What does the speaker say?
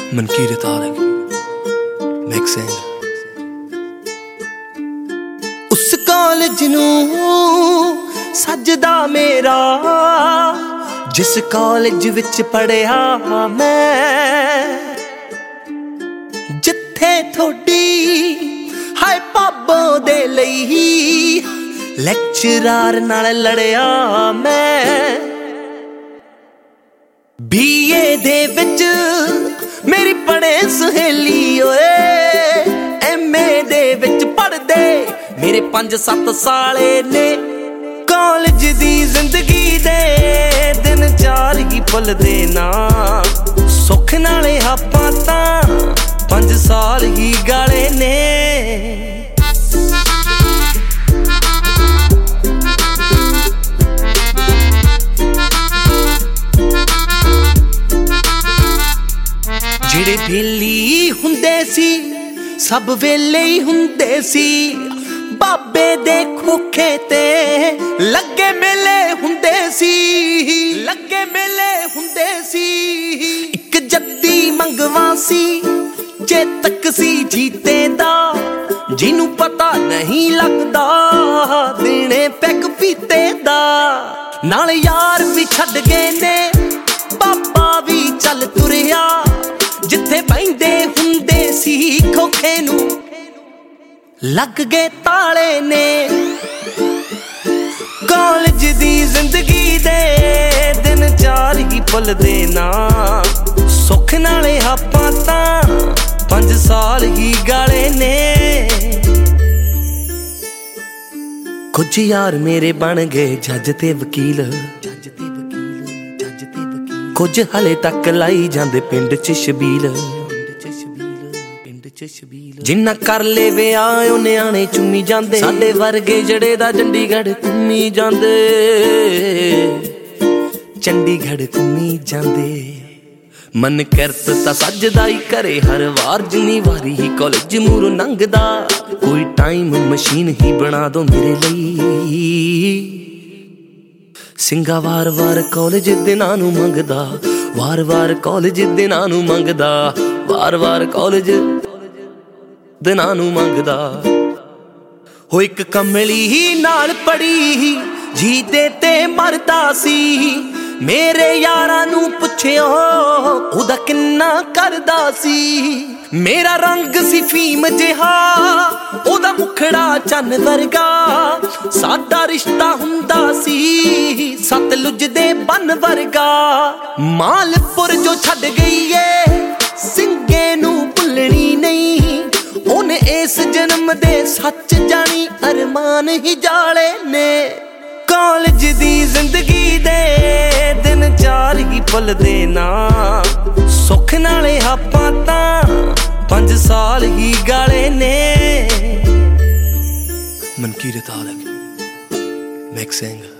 Mankirat Aulakh mixing. ਉਸ college ਨੂੰ ਸਜਦਾ ਮੇਰਾ ਜਿਸ ਕਾਲਜ ਵਿੱਚ ਪੜਿਆ ਮੈਂ, ਜਿੱਥੇ ਥੋੜੀ ਹਾਏ ਪਾਬੋ ਦੇ ਲਈ ਲੈਕਚਰਾਰ ਨਾਲ ਲੜਿਆ ਮੈਂ। BA ਦੇ ਵਿੱਚ ਮੇਰੀ ਪੜੇ ਸਹੇਲੀ ਓਏ, MA ਦੇ ਵਿੱਚ ਪੜਦੇ ਮੇਰੇ 5-7 ਸਾਲੇ ਨੇ। ਕਾਲਜ ਦੀ ਜ਼ਿੰਦਗੀ ਦੇ ਦਿਨ 4 ਹੀ ਭੁੱਲਦੇ ਨਾ, ਸੁੱਖ ਨਾਲੇ ਆਪਾਂ ਤਾਂ 5 ਸਾਲ ਹੀ ਗਾਲੇ ਨੇ। ਜਿਹੜੇ ਵੇਲੀ ਹੁੰਦੇ ਸੀ ਸਭ ਵੇਲੇ ਹੀ ਹੁੰਦੇ ਸੀ, ਬਾਬੇ ਦੇ ਖੋਖੇ ਤੇ ਲੱਗੇ ਮੇਲੇ ਹੁੰਦੇ ਸੀ, ਲੱਗੇ ਮੇਲੇ ਹੁੰਦੇ ਸੀ। ਇੱਕ ਜੱਦੀ ਮੰਗਵਾ ਸੀ ਚੇਤਕ ਸੀ ਜੀਤੇ ਦਾ, ਜਿਹਨੂੰ ਪਤਾ ਨਹੀਂ ਲੱਗਦਾ ਦੇਣੇ ਪੈਗ ਪੀਤੇ ਦਾ। ਨਾਲ ਯਾਰ ਵੀ ਛੱਡ ਗਏ ਨੇ, ਬਾਬਾ ਵੀ ਚੱਲ ਤੁਰਿਆ, ਜਿੱਥੇ ਬਹਿੰਦੇ ਹੁੰਦੇ ਸੀ ਖੋਖੇ ਨੂੰ ਲੱਗ ਗਏ ਤਾਲੇ ਨੇ। ਕਾਲਜ ਦੀ ਜ਼ਿੰਦਗੀ ਦੇ ਦਿਨ 4 ਹੀ ਭੁੱਲਦੇ ਨਾ, ਸੁੱਖ ਨਾਲੇ ਆਪਾਂ ਤਾਂ 5 ਸਾਲ ਹੀ ਗਾਲੇ ਨੇ। ਕੁਝ ਯਾਰ ਮੇਰੇ ਬਣ ਗਏ ਜੱਜ ਤੇ ਵਕੀਲ, ਕੁਝ ਹਲੇ ਤੱਕ ਲਾਈ ਜਾਂਦੇ ਪਿੰਡ 'ਚ ਛਬੀਲ। ਜਿੰਨਾ ਕਰ ਲੇ ਵਿਆਹ ਉਹ ਨਿਆਣੇ ਚੁੰਮੀ ਜਾਂਦੇ, ਸਾਡੇ ਵਰਗੇ ਜਿਹੜੇ ਦਾ ਚੰਡੀਗੜ੍ਹ ਘੁੰਮੀ ਜਾਂਦੇ, ਚੰਡੀਗੜ੍ਹ ਘੁੰਮੀ ਜਾਂਦੇ। ਮਨ ਕਿਰਤ ਤਾਂ ਸੱਜਦਾ ਹੀ ਘਰੇ ਹਰ ਵਾਰ, ਜਿੰਨੀ ਵਾਰੀ ਹੀ ਕਾਲਜ ਮੂਹਰੋਂ ਲੰਘਦਾ। ਕੋਈ ਟਾਈਮ ਮਸ਼ੀਨ ਹੀ ਬਣਾ ਦੋ ਮੇਰੇ ਲਈ, ਸਿੰਘਾ ਵਾਰ-ਵਾਰ ਕਾਲਜ ਦਿਨਾਂ ਨੂੰ ਮੰਗਦਾ, ਵਾਰ-ਵਾਰ ਕਾਲਜ ਦਿਨਾਂ ਨੂੰ ਮੰਗਦਾ, ਵਾਰ-ਵਾਰ ਕਾਲਜ ਦਿਨਾਂ ਨੂੰ ਮੰਗਦਾ। ਹੋ ਇੱਕ ਕਮਲੀ ਹੀ ਨਾਲ ਪੜੀ ਜੀਤੇ ਤੇ ਮਰਦਾ ਸੀ, ਮੇਰੇ ਯਾਰਾਂ ਨੂੰ ਪੁੱਛਿਓ ਉਹਦਾ ਕਿੰਨਾ ਕਰਦਾ ਸੀ। ਮੇਰਾ ਰੰਗ ਸੀ ਫੀਮ ਜਿਹਾ, ਉਹਦਾ ਮੁਖੜਾ ਚੰਨ ਵਰਗਾ, ਸਾਡਾ ਰਿਸ਼ਤਾ ਹੁੰਦਾ ਸੀ ਸਤਲੁਜ ਦੇ ਬੰਨ ਵਰਗਾ। ਮਾਲਪੁਰ ਜੋ ਛੱਡ ਗਈ ਏ ਸਿੰਘੇ ਨੂੰ ਭੁੱਲਣੀ ਨਹੀਂ, ਉਹਨੇ ਇਸ ਜਨਮ ਦੇ ਸੱਚ ਜਾਣੀ ਅਰਮਾਨ ਹੀ ਜਾਲੇ ਨੇ। ਕਾਲਜ ਦੀ ਜ਼ਿੰਦਗੀ ਦੇ ਦਿਨ 4 ਹੀ ਭੁੱਲਦੇ ਨਾ, ਸੁੱਖ ਨਾਲੇ ਆਪਾਂ ਤਾਂ 5 ਸਾਲ ਹੀ ਗਾਲੇ ਨੇ। ਮਨਕੀਰਤ ਆਲਗ ਮਿਕਸਿੰਗ।